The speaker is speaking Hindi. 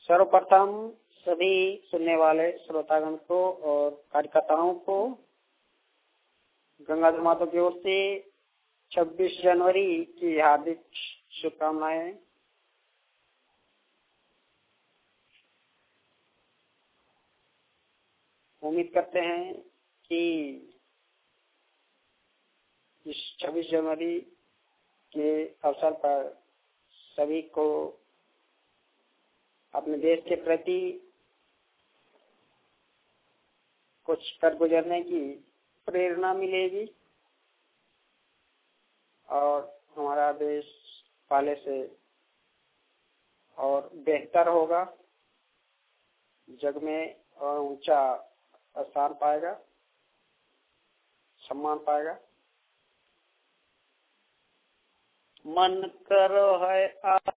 सर्वप्रथम सभी सुनने वाले श्रोतागण को और कार्यकर्ताओं को गंगाधर माता की ओर से 26 जनवरी की हार्दिक शुभकामनाएं। उम्मीद करते हैं कि इस 26 जनवरी के अवसर पर सभी को अपने देश के प्रति कुछ कर गुजरने की प्रेरणा मिलेगी और हमारा देश पहले से और बेहतर होगा, जग में ऊंचा स्थान पाएगा, सम्मान पाएगा। मन करो है